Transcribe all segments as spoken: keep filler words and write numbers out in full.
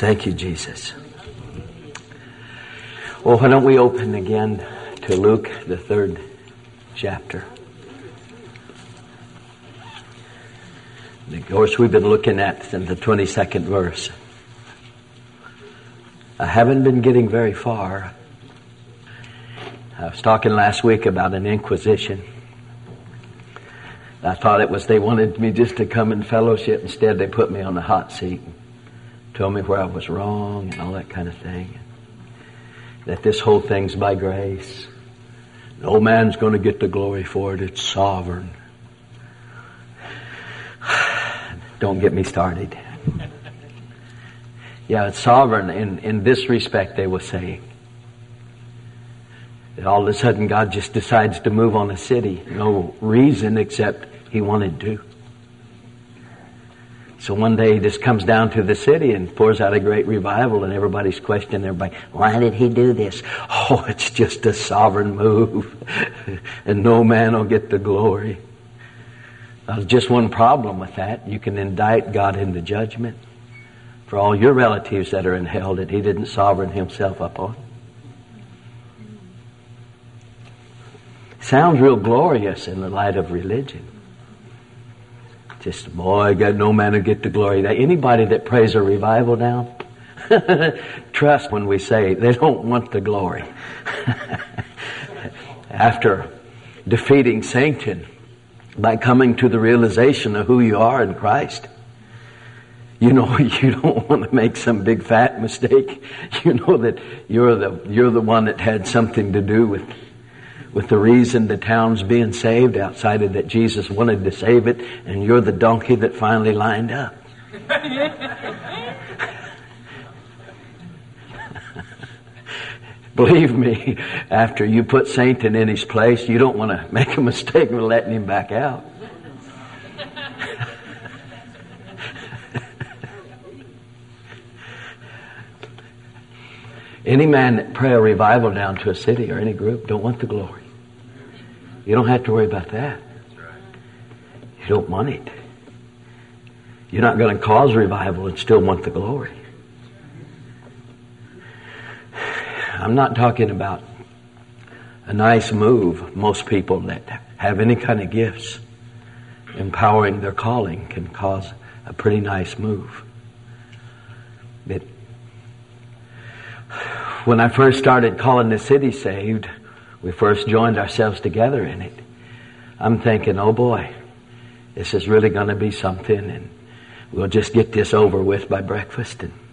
Thank you, Jesus. Well, why don't we open again to Luke, the third chapter. And of course, we've been looking at in the twenty-second verse. I haven't been getting very far. I was talking last week about an inquisition. I thought it was they wanted me just to come and fellowship. Instead, they put me on the hot seat and told me where I was wrong and all that kind of thing. That this whole thing's by grace. No man's going to get the glory for it. It's sovereign. Don't get me started. Yeah, it's sovereign in, in this respect, they were saying. That all of a sudden God just decides to move on a city. No reason except He wanted to. So one day He just comes down to the city and pours out a great revival, and everybody's questioning everybody, why did He do this? Oh, it's just a sovereign move. And no man will get the glory. There's just one problem with that. You can indict God into judgment for all your relatives that are in hell that He didn't sovereign Himself upon. Sounds real glorious in the light of religion. Just, boy, God, no man will get the glory. Anybody that prays a revival down, trust when we say they don't want the glory. After defeating Satan by coming to the realization of who you are in Christ, you know you don't want to make some big fat mistake. You know that you're the you're the one that had something to do with with the reason the town's being saved, outside of that Jesus wanted to save it, and you're the donkey that finally lined up. Believe me, after you put Satan in his place, you don't want to make a mistake with letting him back out. Any man that pray a revival down to a city or any group don't want the glory. You don't have to worry about that. You don't want it. You're not going to cause revival and still want the glory. I'm not talking about a nice move. Most people that have any kind of gifts, empowering their calling, can cause a pretty nice move. But when I first started calling the city saved, we first joined ourselves together in it. I'm thinking, oh boy, this is really going to be something, and we'll just get this over with by breakfast. And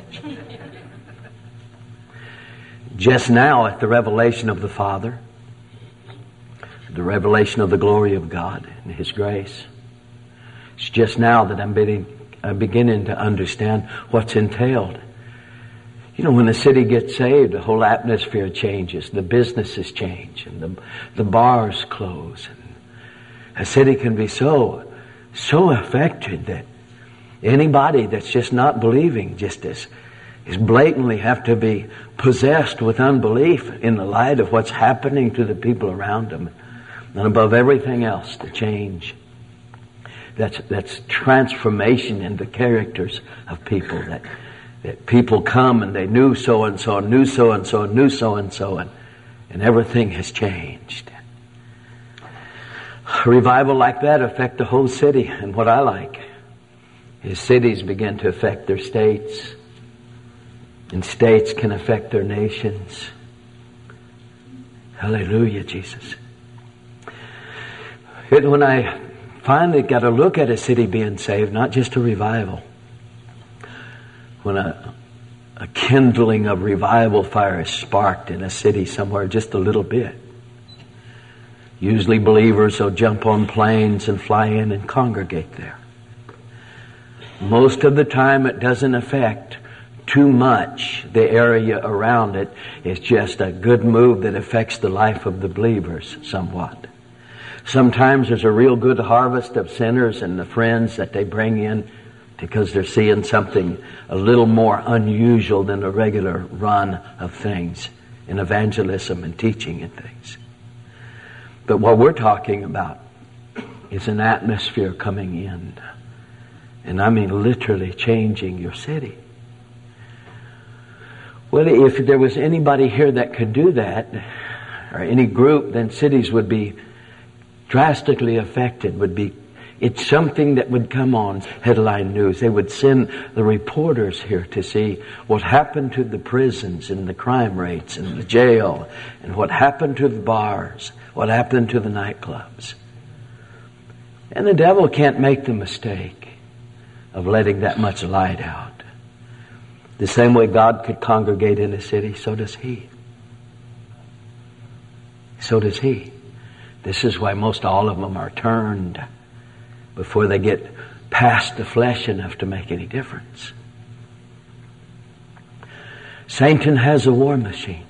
just now, at the revelation of the Father, the revelation of the glory of God and His grace, it's just now that I'm beginning, I'm beginning to understand what's entailed. You know, when the city gets saved, the whole atmosphere changes. The businesses change, and the the bars close. And a city can be so, so affected that anybody that's just not believing just is, is blatantly have to be possessed with unbelief in the light of what's happening to the people around them. And above everything else, the change. That's, that's transformation in the characters of people, that That people come and they knew so-and-so, knew so-and-so, knew so-and-so, and, and everything has changed. A revival like that affect the whole city. And what I like is cities begin to affect their states, and states can affect their nations. Hallelujah, Jesus. It, when I finally got to look at a city being saved, not just a revival, when a, a kindling of revival fire is sparked in a city somewhere just a little bit. Usually believers will jump on planes and fly in and congregate there. Most of the time it doesn't affect too much the area around it. It's just a good move that affects the life of the believers somewhat. Sometimes there's a real good harvest of sinners and the friends that they bring in, because they're seeing something a little more unusual than the regular run of things in evangelism and teaching and things. But what we're talking about is an atmosphere coming in. And I mean literally changing your city. Well, if there was anybody here that could do that, or any group, then cities would be drastically affected, would be, it's something that would come on headline news. They would send the reporters here to see what happened to the prisons and the crime rates and the jail, and what happened to the bars, what happened to the nightclubs. And the devil can't make the mistake of letting that much light out. The same way God could congregate in a city, so does He. So does He. This is why most all of them are turned before they get past the flesh enough to make any difference. Satan has a war machine.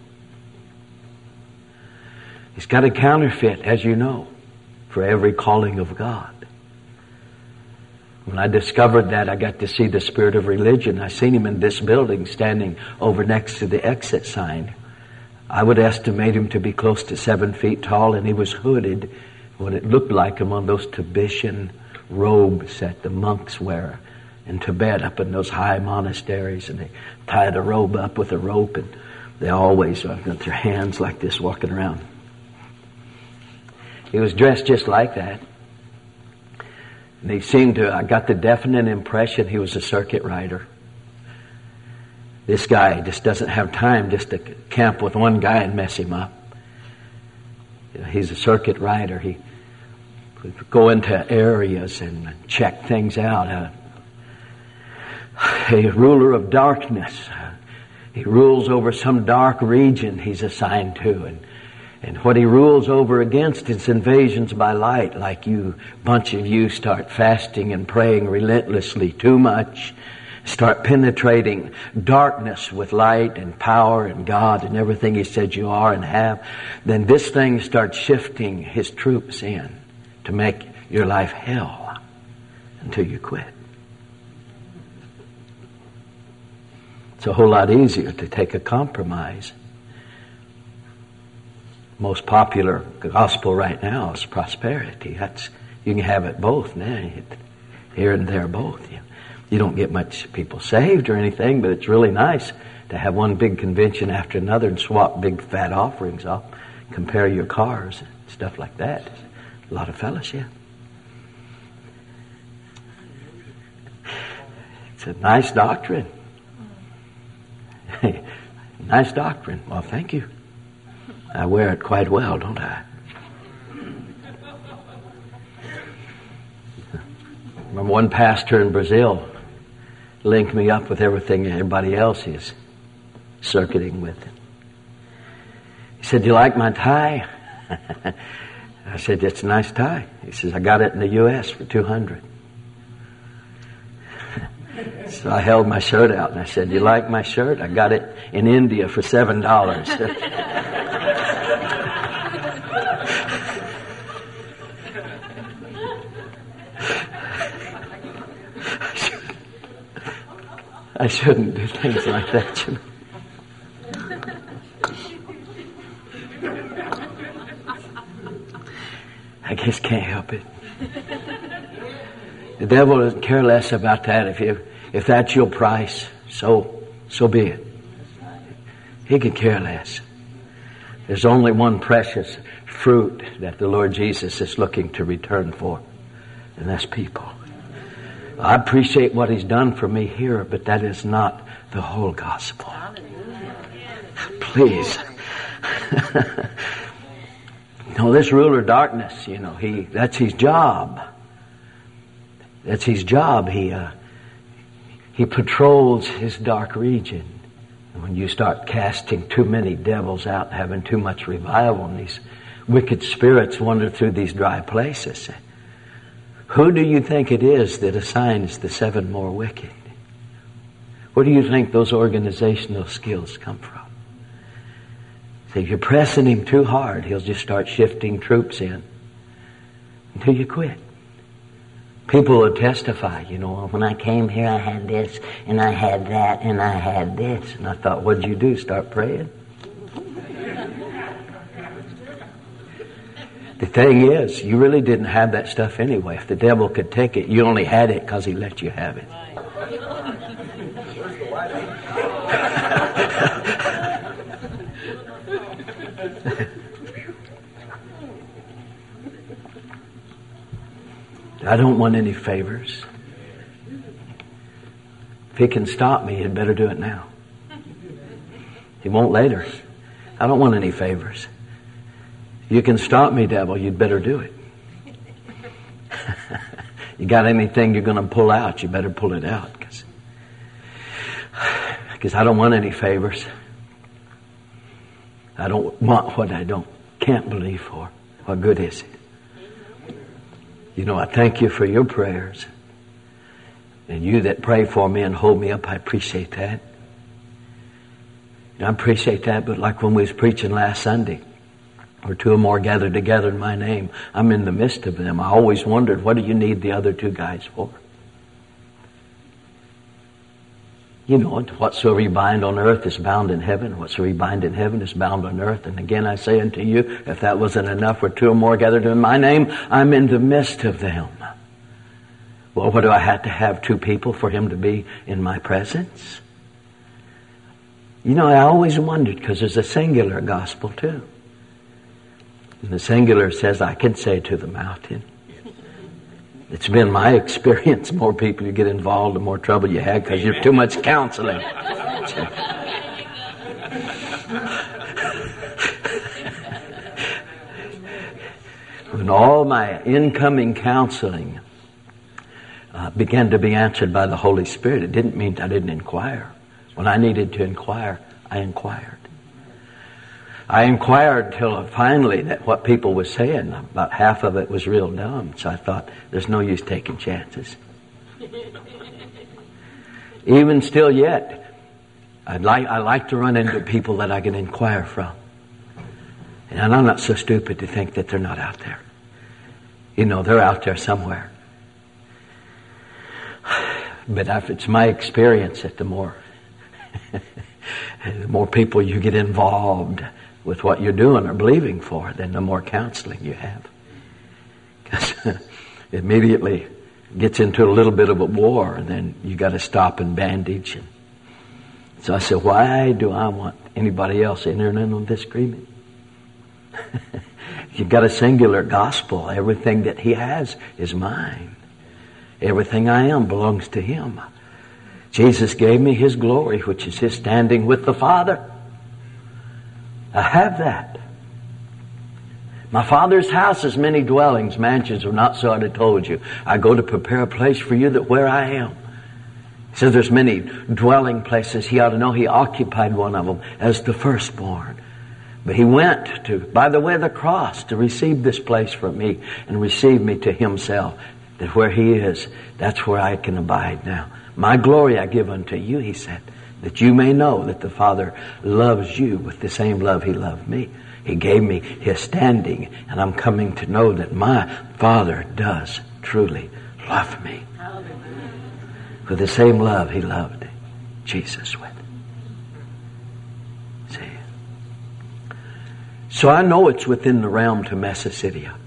He's got a counterfeit, as you know, for every calling of God. When I discovered that, I got to see the spirit of religion. I seen him in this building standing over next to the exit sign. I would estimate him to be close to seven feet tall, and he was hooded, what it looked like him on those Tibetan robes that the monks wear in Tibet up in those high monasteries, and they tied a robe up with a rope, and they always got their hands like this walking around. He was dressed just like that. And he seemed to, I got the definite impression he was a circuit rider. This guy just doesn't have time just to camp with one guy and mess him up. You know, he's a circuit rider. He would go into areas and check things out. Uh, a ruler of darkness. Uh, he rules over some dark region he's assigned to. And And what he rules over against is invasions by light, like you, bunch of you start fasting and praying relentlessly too much, start penetrating darkness with light and power and God and everything He said you are and have, then this thing starts shifting His troops in to make your life hell until you quit. It's a whole lot easier to take a compromise. Most popular gospel right now is prosperity. That's, you can have it both now, here and there both. You, you don't get much people saved or anything, but it's really nice to have one big convention after another and swap big fat offerings off, compare your cars and stuff like that. A lot of fellowship. It's a nice doctrine. Nice doctrine. Well, thank you. I wear it quite well, don't I? Remember one pastor in Brazil linked me up with everything everybody else is circuiting with. He said, "Do you like my tie?" I said, "It's a nice tie." He says, "I got it in the U S for two hundred dollars. So I held my shirt out and I said, "You like my shirt? I got it in India for seven dollars. I shouldn't do things like that, you know. I just can't help it. The devil doesn't care less about that. If you, if that's your price, so so be it. He could care less. There's only one precious fruit that the Lord Jesus is looking to return for, and that's people. I appreciate what He's done for me here, but that is not the whole gospel. Please. No, this ruler of darkness, you know, he that's his job. That's his job. He uh, he patrols his dark region. And when you start casting too many devils out, having too much revival, and these wicked spirits wander through these dry places, who do you think it is that assigns the seven more wicked? Where do you think those organizational skills come from? So if you're pressing him too hard, he'll just start shifting troops in until you quit. People will testify, you know, when I came here I had this, and I had that, and I had this. And I thought, what'd you do? Start praying? The thing is, you really didn't have that stuff anyway. If the devil could take it, you only had it because he let you have it. I don't want any favors. If he can stop me, he'd better do it now. He won't later. I don't want any favors. If you can stop me, devil, you'd better do it. You got anything you're going to pull out, you better pull it out. Because because I don't want any favors. I don't want what I don't can't believe for. What good is it? You know, I thank you for your prayers. And you that pray for me and hold me up, I appreciate that. And I appreciate that, but like when we was preaching last Sunday, where two or more gathered together in my name, I'm in the midst of them. I always wondered, what do you need the other two guys for? You know, whatsoever you bind on earth is bound in heaven. Whatsoever you bind in heaven is bound on earth. And again I say unto you, if that wasn't enough, where two or more gathered in my name, I'm in the midst of them. Well, what do I have to have? Two people for him to be in my presence? You know, I always wondered, because there's a singular gospel too. And the singular says, I can say to the mountain. It's been my experience, the more people you get involved, the more trouble you have because you're too much counseling. When all my incoming counseling uh, began to be answered by the Holy Spirit, it didn't mean I didn't inquire. When I needed to inquire, I inquired. I inquired till finally that what people were saying, about half of it was real dumb. So I thought, there's no use taking chances. Even still yet, I'd like, I like to run into people that I can inquire from. And I'm not so stupid to think that they're not out there. You know, they're out there somewhere. But if it's my experience that the more, the more people you get involved with what you're doing or believing for, then the more counseling you have. Because immediately gets into a little bit of a war, and then you got to stop and bandage. And so I said, why do I want anybody else entering in on this agreement? You've got a singular gospel. Everything that he has is mine. Everything I am belongs to him. Jesus gave me his glory, which is his standing with the Father. I have that. My Father's house has many dwellings, mansions, or not so I'd have told you. I go to prepare a place for you that where I am. He says there's many dwelling places. He ought to know he occupied one of them as the firstborn. But he went to, by the way of the cross, to receive this place from me and receive me to himself. That where he is, that's where I can abide now. My glory I give unto you, he said, that you may know that the Father loves you with the same love he loved me. He gave me his standing, and I'm coming to know that my Father does truly love me. With the same love he loved Jesus with. See? So I know it's within the realm to mess a city up.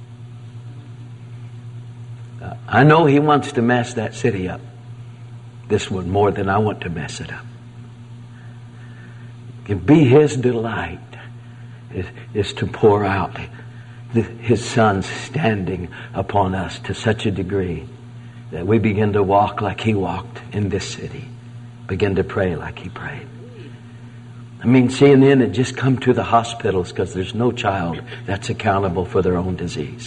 Uh, I know he wants to mess that city up. This one more than I want to mess it up. It can be his delight is, is to pour out the, his Son's standing upon us to such a degree that we begin to walk like he walked in this city. Begin to pray like he prayed. I mean, seeing then it just come to the hospitals because there's no child that's accountable for their own disease.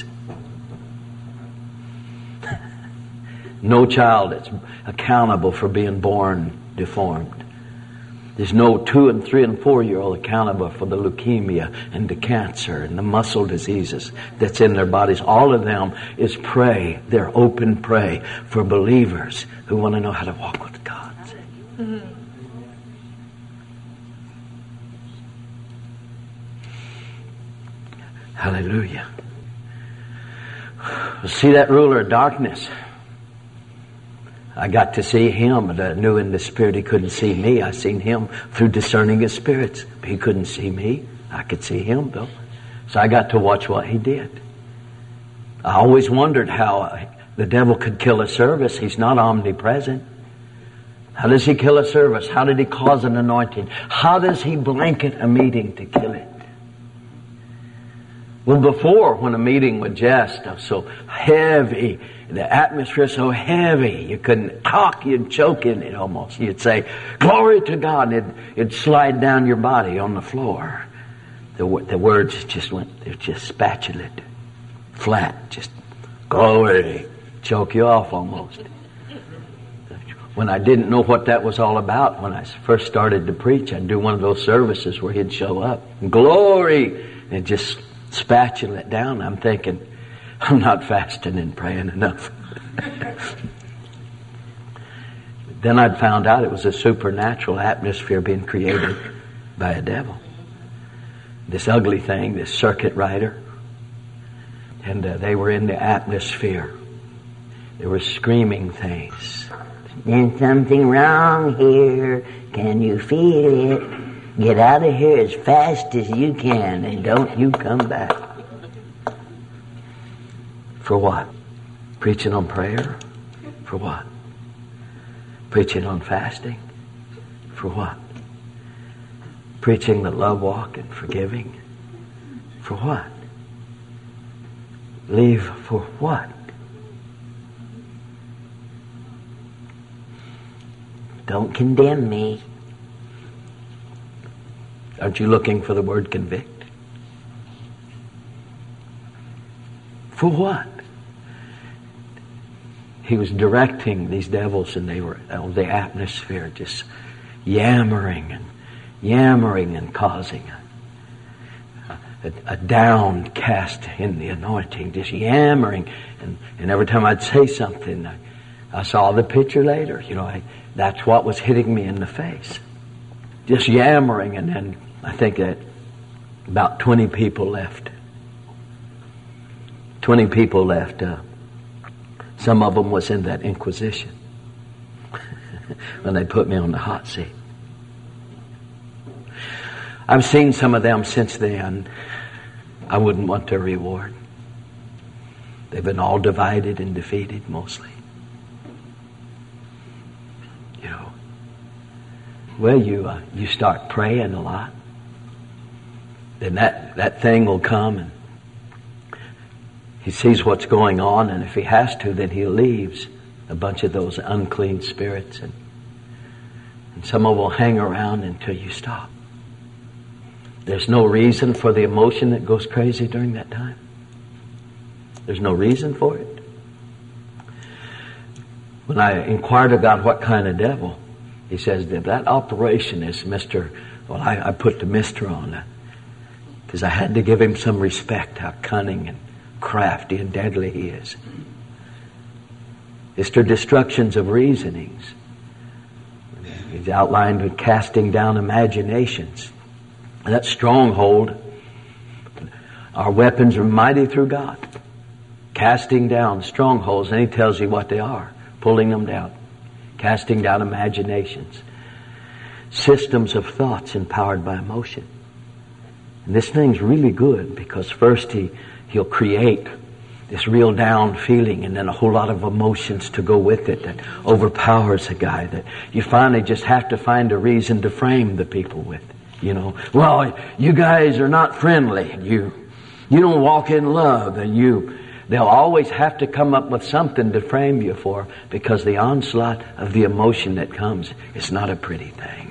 No child that's accountable for being born deformed. There's no two and three and four year old accountable for the leukemia and the cancer and the muscle diseases that's in their bodies. All of them is pray. They're open pray for believers who want to know how to walk with God. Mm-hmm. Hallelujah. See that ruler of darkness? I got to see him, but I knew in the spirit he couldn't see me. I seen him through discerning of spirits. But he couldn't see me. I could see him though. So I got to watch what he did. I always wondered how the devil could kill a service. He's not omnipresent. How does he kill a service? How did he cause an anointing? How does he blanket a meeting to kill it? Well, before, when a meeting would just was so heavy, the atmosphere so heavy, you couldn't talk, you'd choke in it almost. You'd say, glory to God, and it'd, it'd slide down your body on the floor. The, the words just went, they were just spatulated, flat, just glory, choke you off almost. When I didn't know what that was all about, when I first started to preach, I'd do one of those services where he'd show up, glory, and just spatula it down. I'm thinking, I'm not fasting and praying enough. Then I'd found out it was a supernatural atmosphere being created by a devil. This ugly thing, this circuit rider. And uh, they were in the atmosphere. They were screaming things. There's something wrong here. Can you feel it? Get out of here as fast as you can and don't you come back. For what? Preaching on prayer? For what? Preaching on fasting? For what? Preaching the love walk and forgiving? For what? Leave for what? Don't condemn me. Aren't you looking for the word convict? For what? He was directing these devils, and they were oh, the atmosphere just yammering and yammering and causing a, a, a downcast in the anointing, just yammering. And, and every time I'd say something, I, I saw the picture later. You know, I, that's what was hitting me in the face. Just yammering, and then I think that about twenty people left. Twenty people left. Uh, some of them was in that Inquisition when they put me on the hot seat. I've seen some of them since then. I wouldn't want their reward. They've been all divided and defeated mostly. You know. Well, you uh, you start praying a lot, then that, that thing will come, and he sees what's going on, and if he has to, then he leaves a bunch of those unclean spirits, and, and some of them will hang around until you stop. There's no reason for the emotion that goes crazy during that time. There's no reason for it. When I inquired of God what kind of devil, he says that that operation is Mister Well, I, I put the Mister on that because I had to give him some respect, how cunning and crafty and deadly he is. It's the destructions of reasonings. He's outlined with casting down imaginations. That stronghold, our weapons are mighty through God. Casting down strongholds, and he tells you what they are. Pulling them down. Casting down imaginations. Systems of thoughts empowered by emotion. And this thing's really good because first he, he'll create this real down feeling and then a whole lot of emotions to go with it that overpowers a guy that you finally just have to find a reason to frame the people with. You know, well, you guys are not friendly. You, you don't walk in love, and you, they'll always have to come up with something to frame you for because the onslaught of the emotion that comes is not a pretty thing.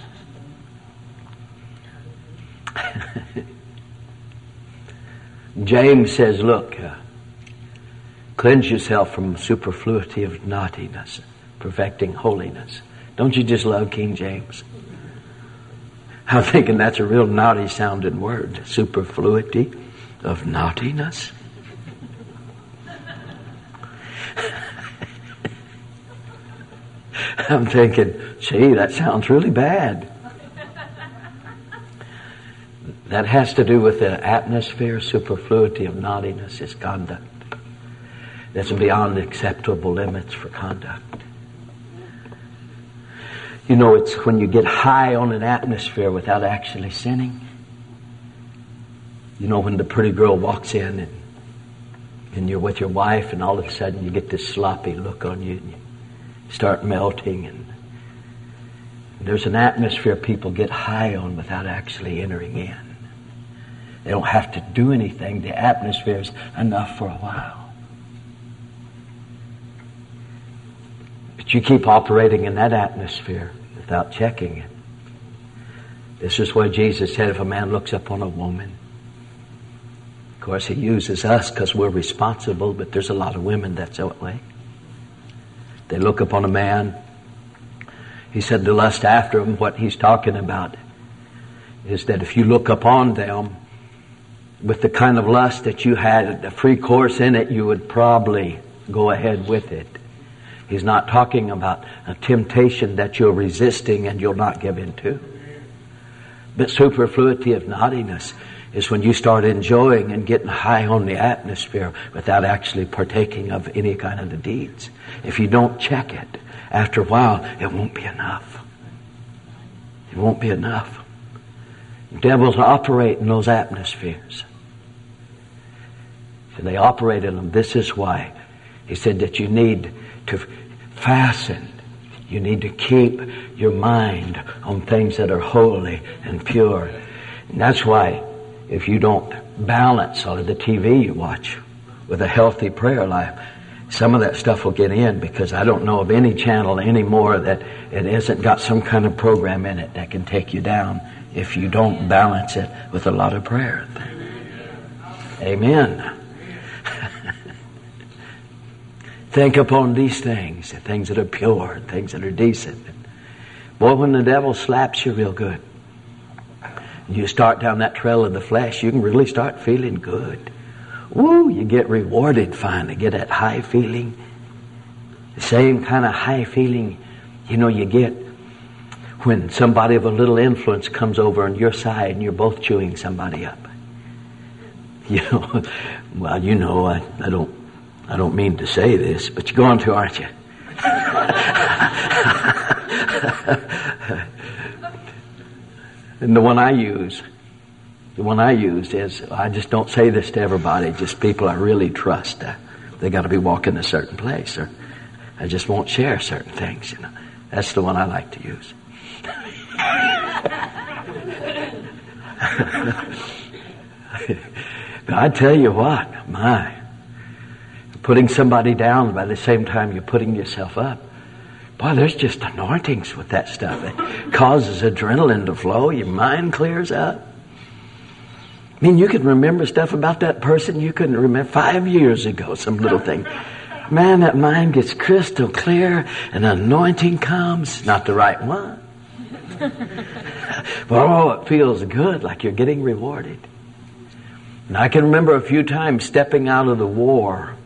James says, look, uh, cleanse yourself from superfluity of naughtiness, perfecting holiness. Don't you just love King James? I'm thinking that's a real naughty sounding word, superfluity of naughtiness. I'm thinking, gee, that sounds really bad. That has to do with the atmosphere. Superfluity of naughtiness is conduct. That's beyond acceptable limits for conduct. You know, it's when you get high on an atmosphere without actually sinning. You know, when the pretty girl walks in and, and you're with your wife and all of a sudden you get this sloppy look on you and you start melting, and there's an atmosphere people get high on without actually entering in. They don't have to do anything. The atmosphere is enough for a while. But you keep operating in that atmosphere without checking it. This is why Jesus said if a man looks upon a woman, of course he uses us because we're responsible, but there's a lot of women that's that way. They look upon a man. He said to lust after him. What he's talking about is that if you look upon them with the kind of lust that you had, a free course in it, you would probably go ahead with it. He's not talking about a temptation that you're resisting and you'll not give in to. But superfluity of naughtiness is when you start enjoying and getting high on the atmosphere without actually partaking of any kind of the deeds. If you don't check it, after a while, it won't be enough. It won't be enough. Devils operate in those atmospheres. So they operate in them. This is why he said that you need to fasten. You need to keep your mind on things that are holy and pure. And that's why if you don't balance all of the T V you watch with a healthy prayer life, some of that stuff will get in, because I don't know of any channel anymore that it hasn't got some kind of program in it that can take you down if you don't balance it with a lot of prayer. Amen. Think upon these things, the things that are pure, things that are decent. Boy, when the devil slaps you real good, you start down that trail of the flesh, you can really start feeling good. Woo, you get rewarded finally, get that high feeling. The same kind of high feeling, you know, you get when somebody of a little influence comes over on your side and you're both chewing somebody up. You know, well, you know, I, I don't I don't mean to say this, but you're going to, aren't you? And the one I use, the one I use is, I just don't say this to everybody, just people I really trust. Uh, they got to be walking a certain place, or I just won't share certain things. You know, that's the one I like to use. But I tell you what, my, putting somebody down by the same time you're putting yourself up. Boy, there's just anointings with that stuff. It causes adrenaline to flow. Your mind clears up. I mean, you can remember stuff about that person you couldn't remember five years ago, some little thing. Man, that mind gets crystal clear, and anointing comes, not the right one. But oh, it feels good, like you're getting rewarded. And I can remember a few times stepping out of the war.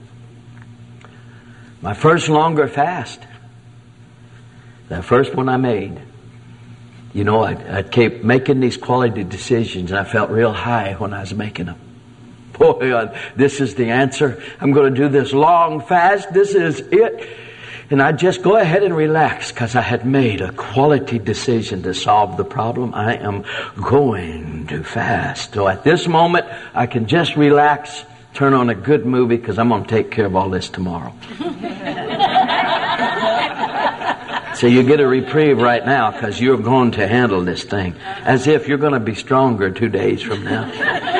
My first longer fast, that first one I made, you know, I, I kept making these quality decisions, and I felt real high when I was making them. Boy, uh, this is the answer. I'm going to do this long fast. This is it. And I just go ahead and relax, because I had made a quality decision to solve the problem. I am going to fast. So at this moment, I can just relax, turn on a good movie, because I'm going to take care of all this tomorrow. So you get a reprieve right now, because you're going to handle this thing as if you're going to be stronger two days from now.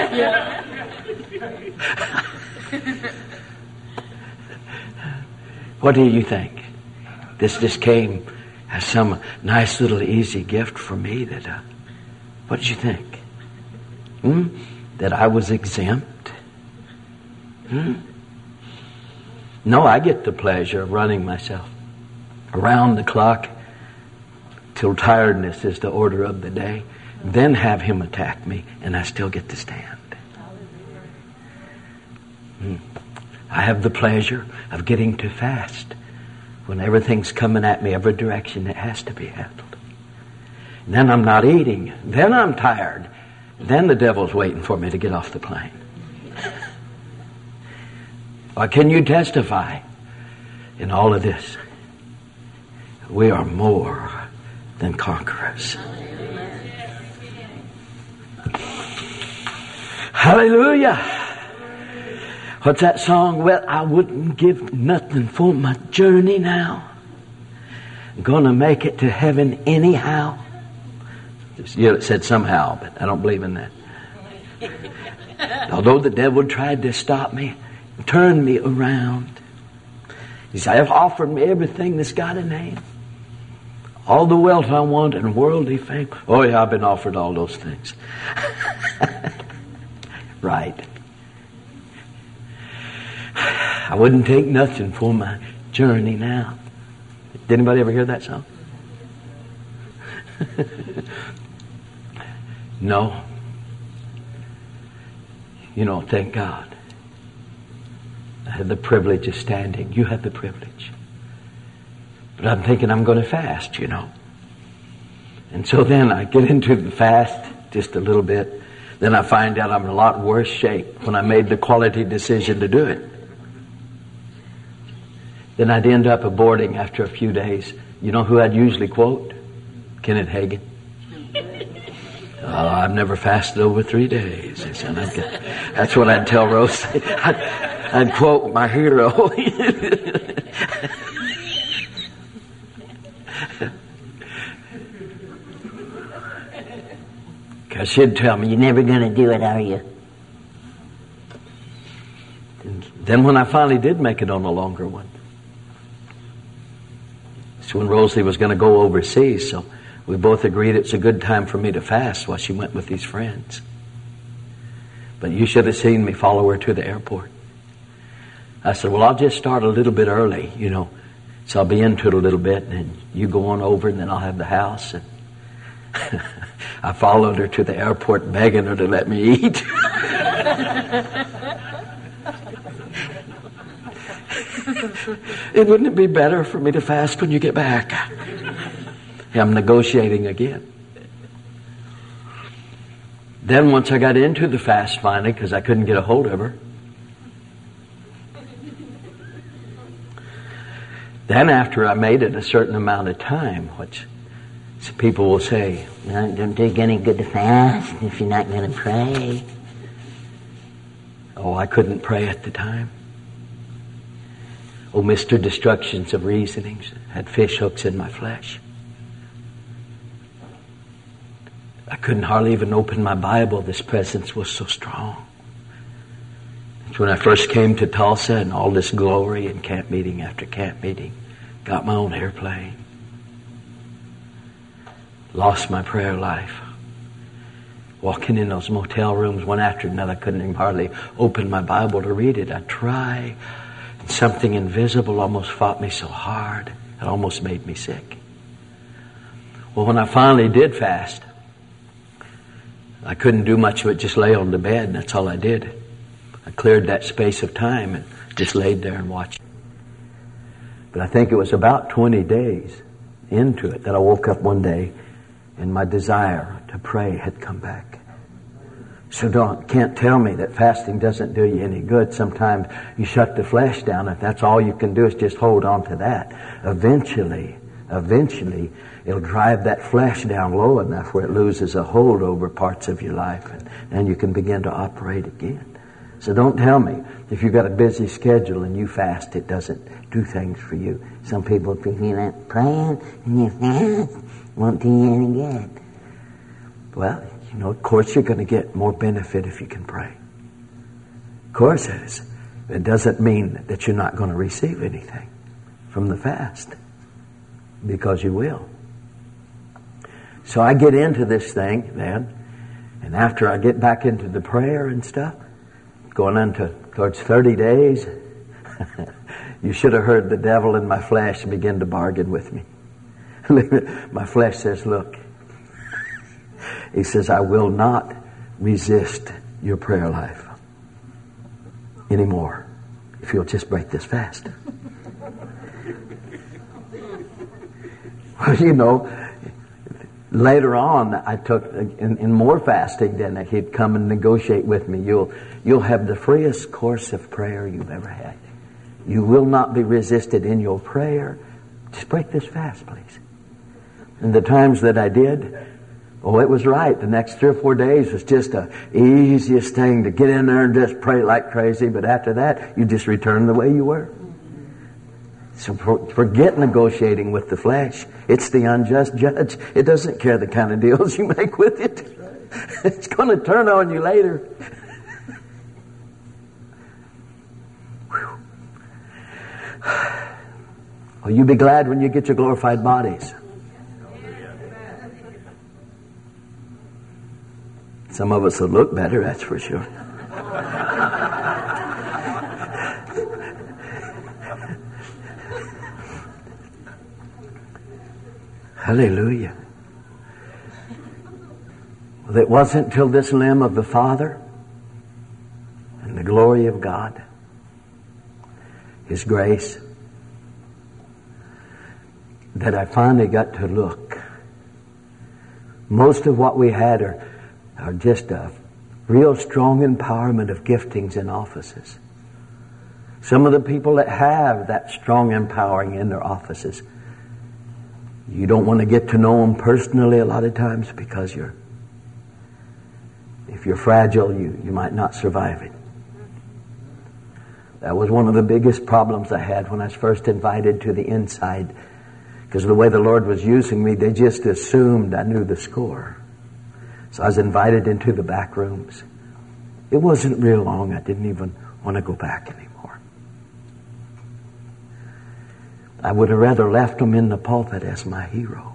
What do you think? This just came as some nice little easy gift for me. That uh, what did you think? Hmm? That I was exempt? Hmm? No, I get the pleasure of running myself around the clock till tiredness is the order of the day. Then have him attack me, and I still get to stand. Hmm. I have the pleasure of getting to fast when everything's coming at me every direction. It has to be handled. And then I'm not eating. Then I'm tired. Then the devil's waiting for me to get off the plane. Or can you testify in all of this? We are more than conquerors. Hallelujah. What's that song? Well, I wouldn't give nothing for my journey now. I'm going to make it to heaven anyhow. Yeah, it said somehow, but I don't believe in that. Although the devil tried to stop me, turn me around. He said, I've offered me everything that's got a name. All the wealth I want and worldly fame. Oh yeah, I've been offered all those things. Right. I wouldn't take nothing for my journey now. Did anybody ever hear that song? No. You know, thank God. I had the privilege of standing. You had the privilege. But I'm thinking I'm going to fast, you know. And so then I get into the fast just a little bit. Then I find out I'm in a lot worse shape when I made the quality decision to do it. Then I'd end up aborting after a few days. You know who I'd usually quote? Kenneth Hagin. Oh, I've never fasted over three days. And I'd get, that's what I'd tell Rose. I'd, I'd quote my hero. Because she'd tell me, you're never going to do it, are you? And then when I finally did make it on a longer one, it's when Rosalie was going to go overseas, so we both agreed it's a good time for me to fast while she went with these friends. But you should have seen me follow her to the airport. I said, well, I'll just start a little bit early, you know, so I'll be into it a little bit, and you go on over, and then I'll have the house. And I followed her to the airport begging her to let me eat. It wouldn't it be better for me to fast when you get back? I'm negotiating again. Then once I got into the fast finally, because I couldn't get a hold of her, then after I made it a certain amount of time, which some people will say, well, it don't take any good to fast if you're not going to pray. Oh, I couldn't pray at the time. Oh, Mister Destructions of reasonings had fish hooks in my flesh. I couldn't hardly even open my Bible. This presence was so strong. It's when I first came to Tulsa and all this glory and camp meeting after camp meeting. Got my own airplane. Lost my prayer life. Walking in those motel rooms one after another, I couldn't even hardly open my Bible to read it. I'd try. And something invisible almost fought me so hard, it almost made me sick. Well, when I finally did fast, I couldn't do much of it, just lay on the bed, and that's all I did. I cleared that space of time and just laid there and watched. But I think it was about twenty days into it that I woke up one day and my desire to pray had come back. So don't, can't tell me that fasting doesn't do you any good. Sometimes you shut the flesh down, and that's all you can do is just hold on to that. Eventually, eventually, it'll drive that flesh down low enough where it loses a hold over parts of your life, and then you can begin to operate again. So don't tell me if you've got a busy schedule and you fast, it doesn't do things for you. Some people think you're not praying and you fast, won't do you any good. Well, you know, of course you're going to get more benefit if you can pray. Of course it is. It doesn't mean that you're not going to receive anything from the fast, because you will. So I get into this thing then, and after I get back into the prayer and stuff, going into towards thirty days, you should have heard the devil in my flesh begin to bargain with me. My flesh says, look, he says, I will not resist your prayer life anymore if you'll just break this fast. Well, you know, later on, I took in, in more fasting. Then he'd come and negotiate with me. You'll you'll have the freest course of prayer you've ever had. You will not be resisted in your prayer. Just break this fast, please. And the times that I did, oh, it was right. The next three or four days was just the easiest thing to get in there and just pray like crazy. But after that, you just return the way you were. So forget negotiating with the flesh. It's the unjust judge. It doesn't care the kind of deals you make with it. It's going to turn on you later. Well, you be glad when you get your glorified bodies. Some of us will look better, that's for sure. Hallelujah. Well, it wasn't until this limb of the Father and the glory of God, His grace, that I finally got to look. Most of what we had are, are just a real strong empowerment of giftings and offices. Some of the people that have that strong empowering in their offices, you don't want to get to know them personally a lot of times because you're, if you're fragile, you, you might not survive it. That was one of the biggest problems I had when I was first invited to the inside. Because of the way the Lord was using me, they just assumed I knew the score. So I was invited into the back rooms. It wasn't real long. I didn't even want to go back anymore. I would have rather left them in the pulpit as my hero.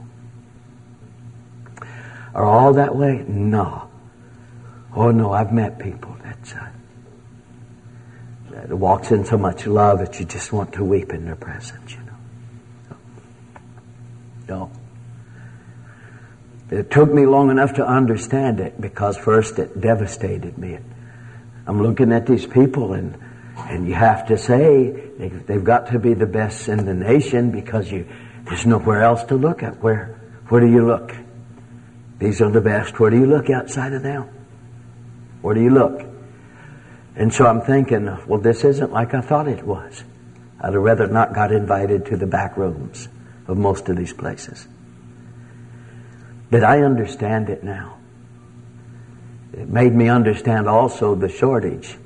Are all that way? No. Oh no, I've met people that's, uh, that walks in so much love that you just want to weep in their presence, you know. No. It took me long enough to understand it because first it devastated me. I'm looking at these people and and you have to say they've, they've got to be the best in the nation because you there's nowhere else to look at. Where where do you look? These are the best. Where do you look outside of them? Where do you look? And so I'm thinking, well, this isn't like I thought it was. I'd have rather not got invited to the back rooms of most of these places. But I understand it now. It made me understand also the shortage.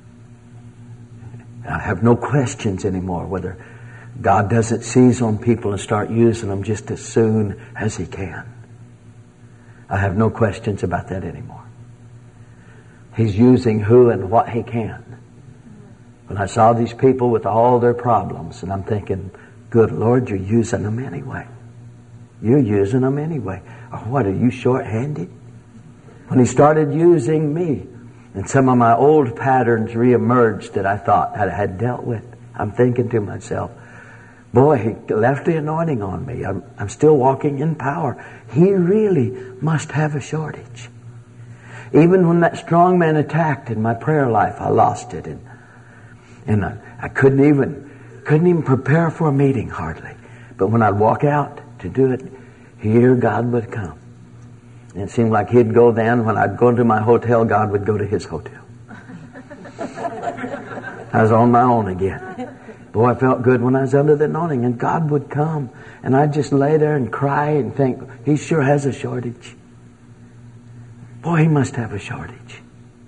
I have no questions anymore whether God doesn't seize on people and start using them just as soon as He can. I have no questions about that anymore. He's using who and what He can. When I saw these people with all their problems, and I'm thinking, good Lord, you're using them anyway. You're using them anyway. Or what, are you short-handed? When He started using me, and some of my old patterns reemerged that I thought I had dealt with, I'm thinking to myself, boy, He left the anointing on me. I'm, I'm still walking in power. He really must have a shortage. Even when that strong man attacked in my prayer life, I lost it. And, and I, I couldn't even couldn't even prepare for a meeting hardly. But when I'd walk out to do it, here God would come. And it seemed like He'd go then. When I'd go to my hotel, God would go to His hotel. I was on my own again. Boy, I felt good when I was under the anointing. And God would come. And I'd just lay there and cry and think, He sure has a shortage. Boy, He must have a shortage.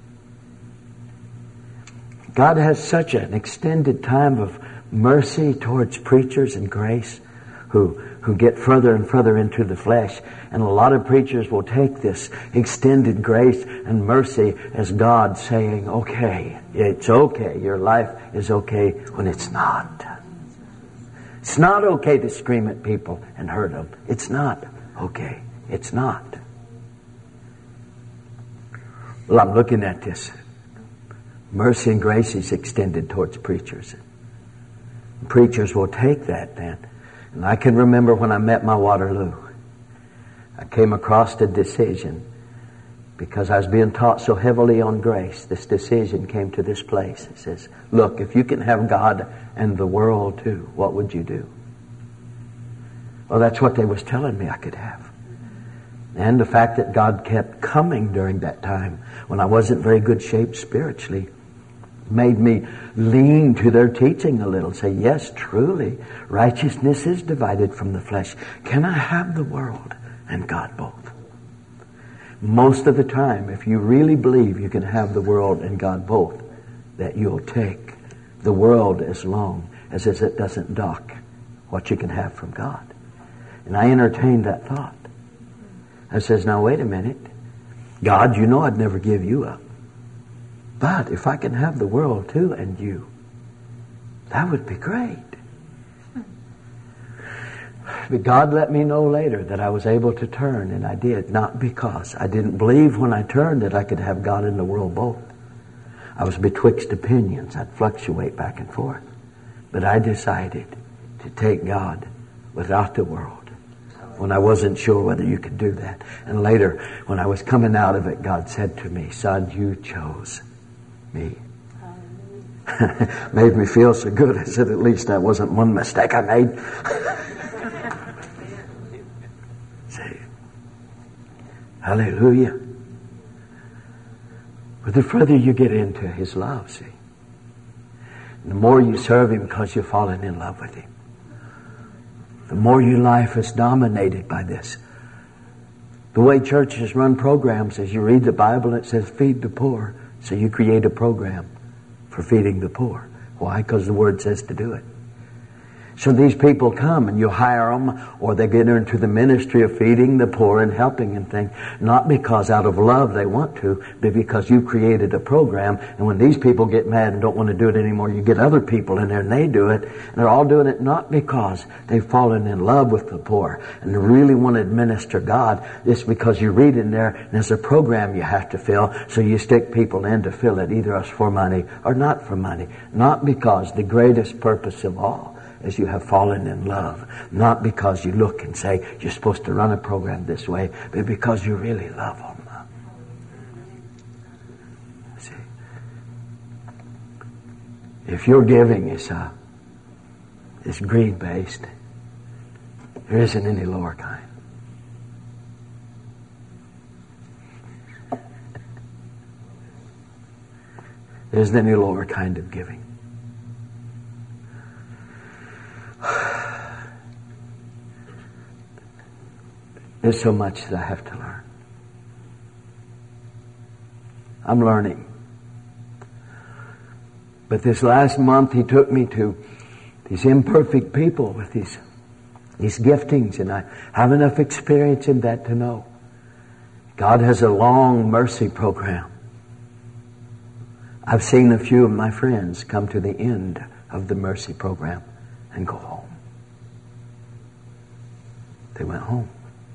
God has such an extended time of mercy towards preachers and grace who who get further and further into the flesh. And a lot of preachers will take this extended grace and mercy as God saying, okay, it's okay. Your life is okay when it's not. It's not okay to scream at people and hurt them. It's not okay. It's not. Well, I'm looking at this. Mercy and grace is extended towards preachers. Preachers will take that then. And I can remember when I met my Waterloo. I came across a decision because I was being taught so heavily on grace. This decision came to this place. It says, look, if you can have God and the world too, what would you do? Well, that's what they was telling me I could have. And the fact that God kept coming during that time when I wasn't very good shape spiritually made me lean to their teaching a little. Say, yes, truly, righteousness is divided from the flesh. Can I have the world and God both? Most of the time, if you really believe you can have the world and God both, that you'll take the world as long as it doesn't dock what you can have from God. And I entertained that thought. I says, now wait a minute. God, you know I'd never give you up. But if I can have the world too and you, that would be great. But God let me know later that I was able to turn, and I did. Not because I didn't believe when I turned that I could have God and the world both. I was betwixt opinions. I'd fluctuate back and forth. But I decided to take God without the world when I wasn't sure whether you could do that. And later, when I was coming out of it, God said to me, son, you chose me. Made me feel so good. I said, at least that wasn't one mistake I made. See? Hallelujah. But the further you get into His love, see, the more you serve Him because you're falling in love with Him, the more your life is dominated by this. The way churches run programs is you read the Bible and it says feed the poor. So you create a program for feeding the poor. Why? Because the Word says to do it. So these people come and you hire them, or they get into the ministry of feeding the poor and helping and things, not because out of love they want to, but because you created a program. And when these people get mad and don't want to do it anymore, you get other people in there and they do it. And they're all doing it not because they've fallen in love with the poor and they really want to administer God. It's because you read in there and there's a program you have to fill, so you stick people in to fill it, either us for money or not for money. Not because the greatest purpose of all as you have fallen in love. Not because you look and say, you're supposed to run a program this way, but because you really love them. See? If your giving is, uh, is greed-based, there isn't any lower kind. There isn't any lower kind of giving. There's so much that I have to learn. I'm learning. But this last month He took me to these imperfect people with these, these giftings, and I have enough experience in that to know God has a long mercy program. I've seen a few of my friends come to the end of the mercy program and go home. They went home.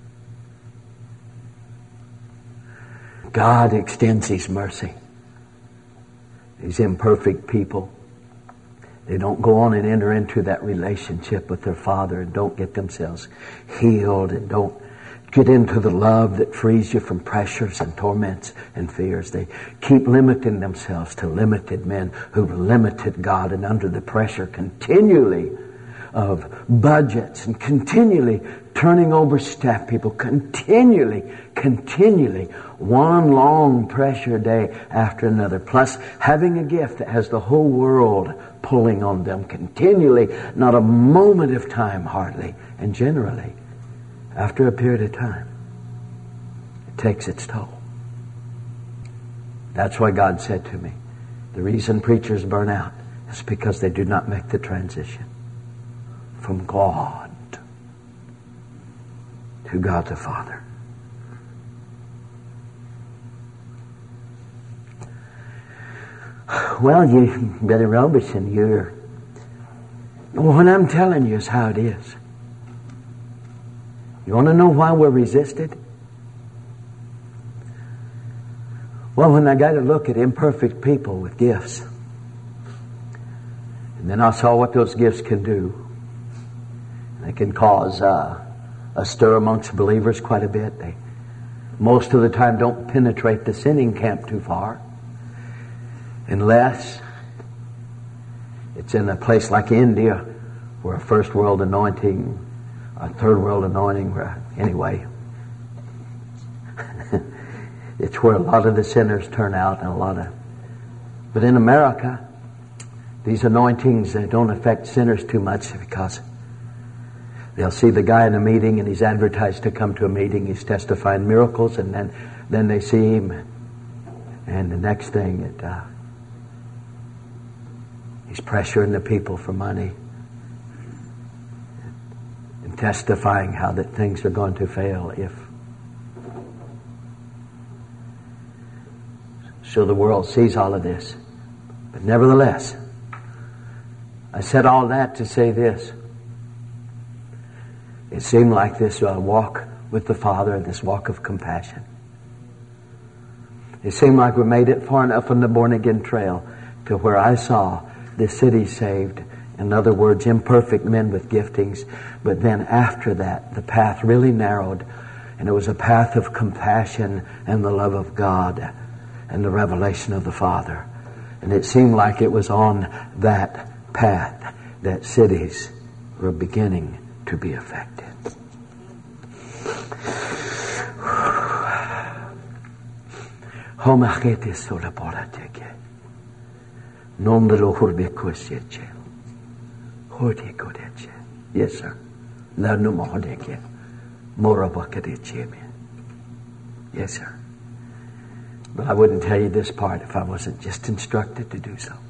God extends His mercy. These imperfect people, they don't go on and enter into that relationship with their Father and don't get themselves healed and don't get into the love that frees you from pressures and torments and fears. They keep limiting themselves to limited men who've limited God, and under the pressure continually of budgets and continually turning over staff people, continually, continually, one long pressure day after another, plus having a gift that has the whole world pulling on them continually, not a moment of time hardly, and generally, after a period of time, it takes its toll. That's why God said to me, the reason preachers burn out is because they do not make the transition from God to God the Father. Well, you, Brother Robertson, you're... Well, what I'm telling you is how it is. You want to know why we're resisted? Well, when I got to look at imperfect people with gifts, and then I saw what those gifts can do. They can cause uh, a stir amongst believers quite a bit. They most of the time don't penetrate the sinning camp too far, unless it's in a place like India, where a first world anointing, a third world anointing, where, anyway, it's where a lot of the sinners turn out, and a lot of. But in America, these anointings, they don't affect sinners too much, because they'll see the guy in a meeting and he's advertised to come to a meeting. He's testifying miracles, and then, then they see him, and the next thing, it, uh, he's pressuring the people for money and testifying how that things are going to fail if. so the world sees all of this. But nevertheless, I said all that to say this. It seemed like this uh, walk with the Father, this walk of compassion. It seemed like we made it far enough on the born-again trail to where I saw the city saved. In other words, imperfect men with giftings. But then after that, the path really narrowed, and it was a path of compassion and the love of God and the revelation of the Father. And it seemed like it was on that path that cities were beginning to be affected. Yes, sir. Yes, sir. But I wouldn't tell you this part if I wasn't just instructed to do so.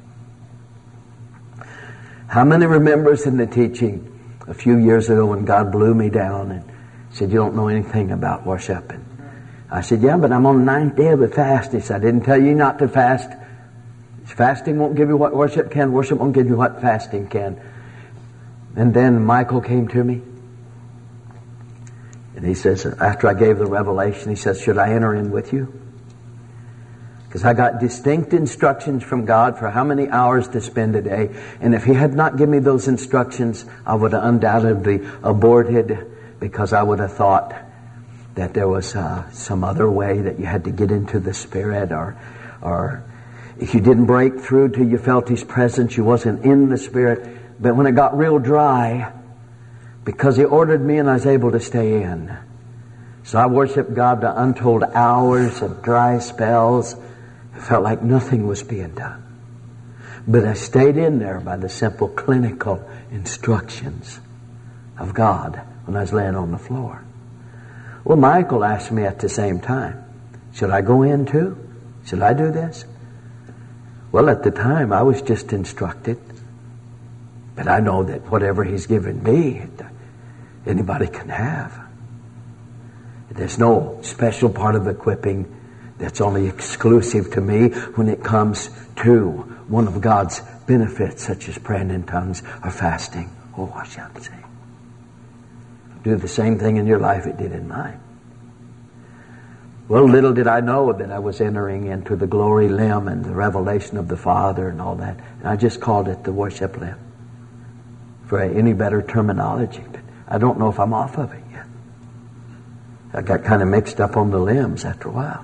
How many remembers in the teaching a few years ago when God blew me down and said, you don't know anything about worship? And I said, yeah, but I'm on the ninth day of the fast. He said, I didn't tell you not to fast. Fasting won't give you what worship can. Worship won't give you what fasting can. And then Michael came to me. And he says, after I gave the revelation, he says, should I enter in with you? Because I got distinct instructions from God for how many hours to spend a day. And if he had not given me those instructions, I would have undoubtedly aborted, because I would have thought that there was uh, some other way that you had to get into the Spirit, or, or if you didn't break through till you felt His presence, you wasn't in the Spirit. But when it got real dry, because He ordered me and I was able to stay in. So I worshiped God to untold hours of dry spells. It felt like nothing was being done. But I stayed in there by the simple clinical instructions of God when I was laying on the floor. Well, Michael asked me at the same time, should I go in too? Should I do this? Well, at the time, I was just instructed. But I know that whatever He's given me, anybody can have. There's no special part of equipping that's only exclusive to me when it comes to one of God's benefits, such as praying in tongues or fasting. Oh, I shall say. Do the same thing in your life it did in mine. Well, little did I know that I was entering into the glory limb and the revelation of the Father and all that. And I just called it the worship limb, for any better terminology. But I don't know if I'm off of it yet. I got kind of mixed up on the limbs after a while.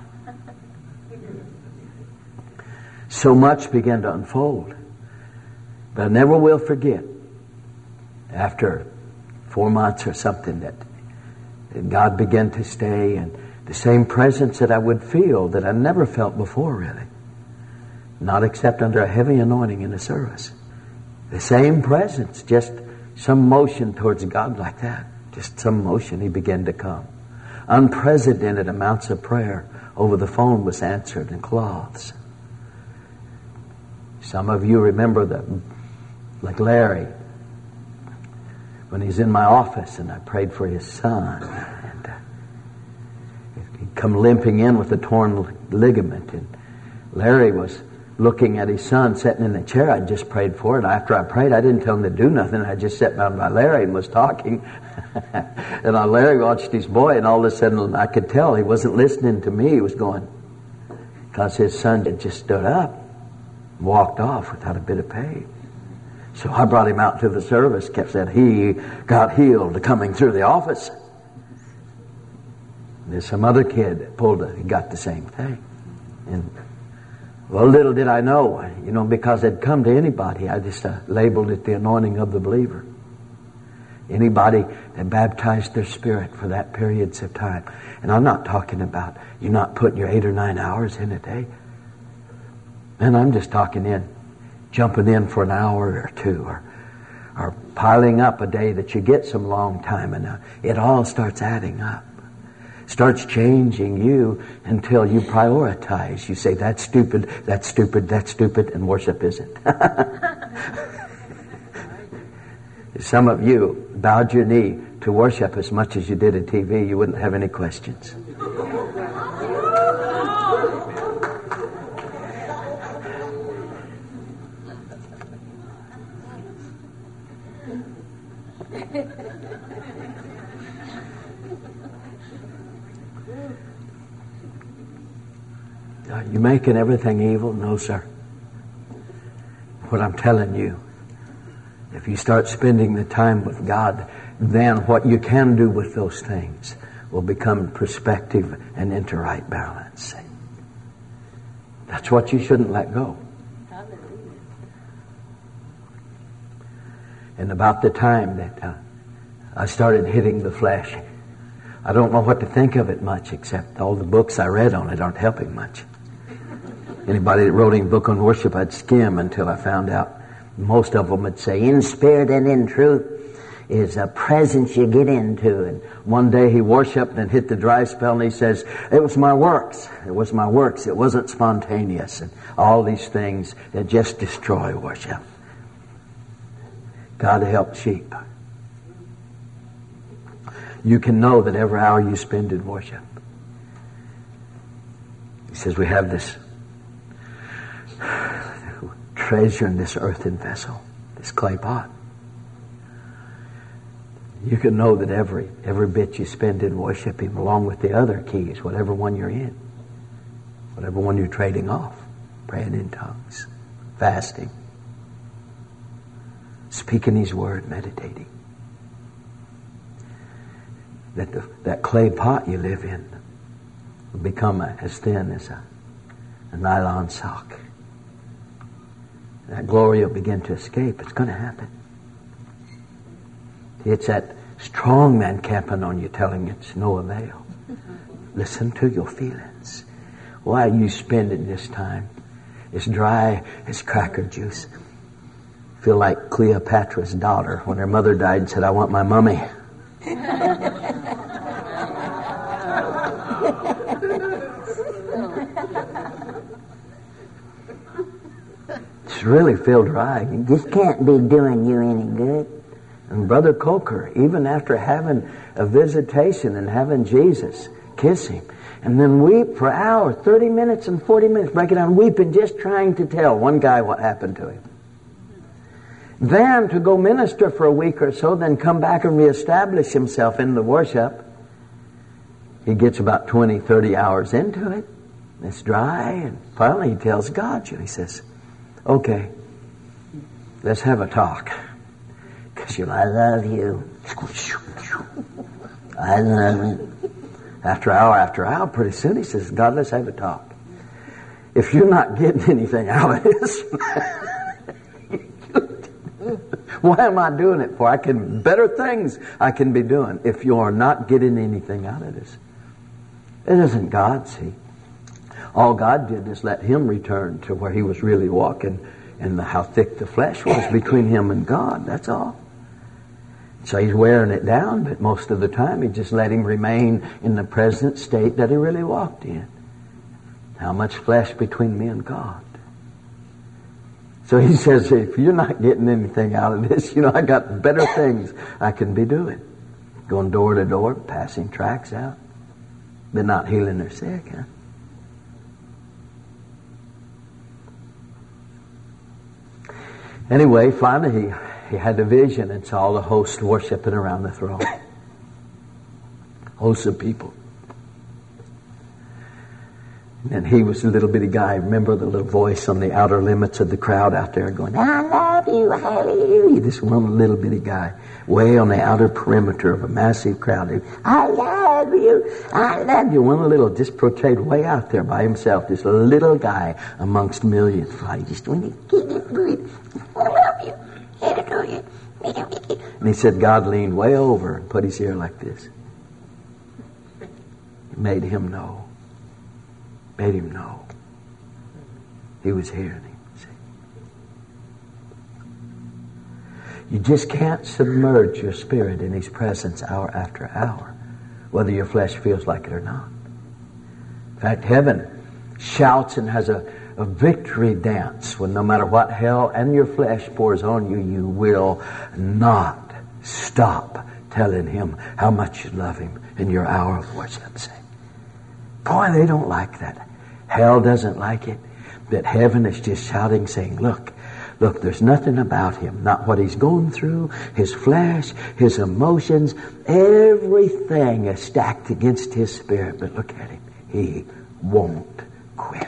So much began to unfold. But I never will forget, after four months or something, that God began to stay, and the same presence that I would feel that I never felt before, really. Not except under a heavy anointing in the service. The same presence, just some motion towards God like that. Just some motion, He began to come. Unprecedented amounts of prayer over the phone was answered in cloths. Some of you remember that, like Larry, when he's in my office and I prayed for his son, and uh, he'd come limping in with a torn ligament, and Larry was looking at his son sitting in the chair I just prayed for, and after I prayed, I didn't tell him to do nothing. I just sat down by Larry and was talking. And I, Larry watched his boy, and all of a sudden I could tell he wasn't listening to me. He was going, because his son had just stood up and walked off without a bit of pain. So I brought him out to the service, kept saying he got healed coming through the office. There's some other kid that pulled it, he got the same thing. And well, little did I know, you know, because it'd come to anybody. I just uh, labeled it the anointing of the believer. Anybody that baptized their spirit for that periods of time. And I'm not talking about you're not putting your eight or nine hours in a day. And I'm just talking in, jumping in for an hour or two, or, or piling up a day that you get some long time. And uh, it all starts adding up. Starts changing you until you prioritize. You say, that's stupid, that's stupid, that's stupid, and worship isn't. Some of you bowed your knee to worship as much as you did at T V, you wouldn't have any questions. Are you making everything evil? No, sir. What I'm telling you, if you start spending the time with God, then what you can do with those things will become perspective and into right balance. That's what you shouldn't let go. And about the time that uh, I started hitting the flesh, I don't know what to think of it much, except all the books I read on it aren't helping much. Anybody that wrote any book on worship, I'd skim until I found out most of them would say, in spirit and in truth is a presence you get into. And one day he worshiped and hit the dry spell, and he says, it was my works. It was my works. It wasn't spontaneous. And all these things that just destroy worship. God help sheep. You can know that every hour you spend in worship. He says we have this treasure in this earthen vessel, this clay pot. You can know that every every bit you spend in worshiping, along with the other keys, whatever one you're in, whatever one you're trading off, praying in tongues, fasting, speaking His word, meditating, that the, that clay pot you live in will become as thin as a, a nylon sock. That glory will begin to escape. It's going to happen. It's that strong man camping on you telling you it's no avail. Listen to your feelings. Why are you spending this time? It's dry as cracker juice. Feel like Cleopatra's daughter when her mother died and said, I want my mummy. It's really feel dry. It just can't be doing you any good. And Brother Coker, even after having a visitation and having Jesus kiss him, and then weep for hours, thirty minutes and forty minutes, breaking down weeping, just trying to tell one guy what happened to him. Then to go minister for a week or so, then come back and reestablish himself in the worship. He gets about twenty, thirty hours into it. It's dry, and finally he tells God, he says, okay, let's have a talk. Because you're like, I love you. I love you. After hour after hour, pretty soon he says, God, let's have a talk. If you're not getting anything out of this, why am I doing it for? I can, better things I can be doing if you are not getting anything out of this. It isn't God, see. All God did is let him return to where he was really walking, and the, how thick the flesh was between him and God. That's all. So he's wearing it down, but most of the time he just let him remain in the present state that he really walked in. How much flesh between me and God? So he says, if you're not getting anything out of this, you know, I got better things I can be doing. Going door to door, passing tracts out, but not healing their sick, huh? Anyway, finally he, he had a vision and saw the host worshiping around the throne. Hosts of people. And he was a little bitty guy. Remember the little voice on the outer limits of the crowd out there going, I love you, hallelujah. This one little bitty guy, way on the outer perimeter of a massive crowd. I love you, I love you. One little, just portrayed way out there by himself. This little guy amongst millions. I just want to I love you, hallelujah. And he said God leaned way over and put his ear like this. It made him know. Made him know. He was hearing him. See? You just can't submerge your spirit in his presence hour after hour, whether your flesh feels like it or not. In fact, heaven shouts and has a, a victory dance when no matter what hell and your flesh pours on you, you will not stop telling him how much you love him in your hour of worship. See? Boy, they don't like that. Hell doesn't like it. That heaven is just shouting, saying, look, Look, there's nothing about him, not what he's going through, his flesh, his emotions, everything is stacked against his spirit. But look at him. He won't quit.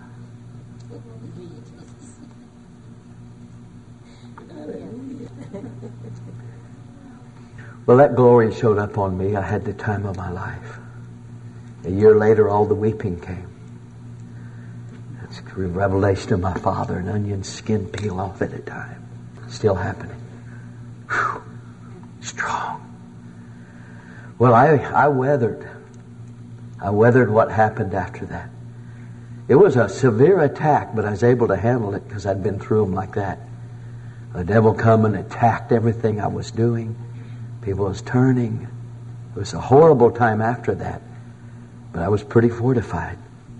Well, that glory showed up on me. I had the time of my life. A year later, all the weeping came. It's a revelation of my Father, an onion skin peel off at a time. Still happening. Whew. Strong. Well, I, I weathered. I weathered what happened after that. It was a severe attack, but I was able to handle it because I'd been through them like that. The devil come and attacked everything I was doing. People was turning. It was a horrible time after that, but I was pretty fortified.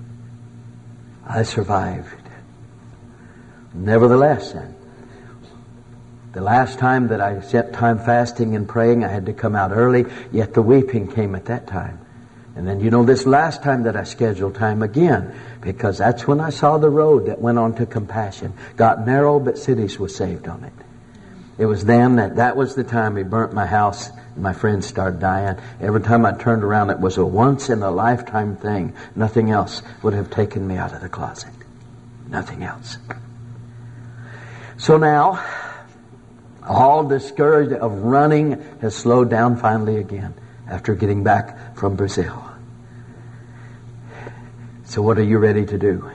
I survived. Nevertheless, then, the last time that I spent time fasting and praying, I had to come out early, yet the weeping came at that time. And then, you know, this last time that I scheduled time again, because that's when I saw the road that went on to compassion. Got narrow, but cities were saved on it. It was then that that was the time he burnt my house and my friends started dying. Every time I turned around, it was a once-in-a-lifetime thing. Nothing else would have taken me out of the closet. Nothing else. So now, all discouraged of running has slowed down finally again after getting back from Brazil. So what are you ready to do?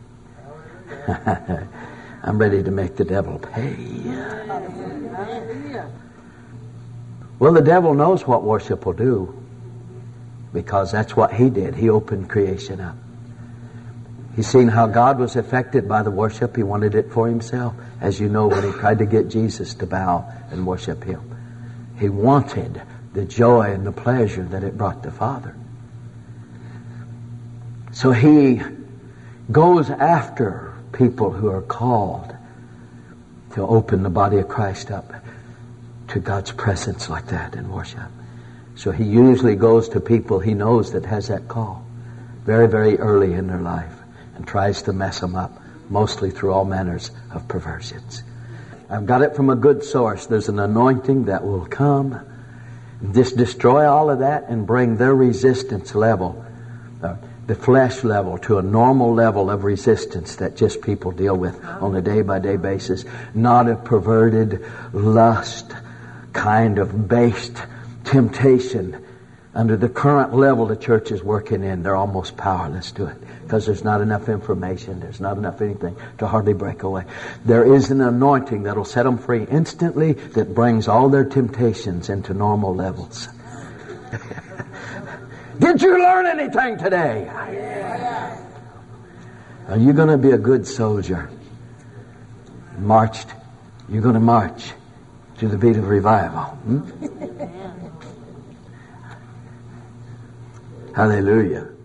I'm ready to make the devil pay. Well, the devil knows what worship will do, because that's what he did. He opened creation up. He's seen how God was affected by the worship. He wanted it for himself. As you know, when he tried to get Jesus to bow and worship him, he wanted the joy and the pleasure that it brought the Father. So he goes after people who are called to open the body of Christ up to God's presence like that in worship. So he usually goes to people he knows that has that call very, very early in their life and tries to mess them up, mostly through all manners of perversions. I've got it from a good source. There's an anointing that will come, just destroy all of that and bring their resistance level, uh, the flesh level, to a normal level of resistance that just people deal with on a day-by-day basis. Not a perverted, lust, kind of based temptation. Under the current level the church is working in, they're almost powerless to it because there's not enough information, there's not enough anything to hardly break away. There is an anointing that'll set them free instantly that brings all their temptations into normal levels. Did you learn anything today? Yeah. Are you going to be a good soldier? Marched. You're going to march to the beat of revival. Hmm? Hallelujah.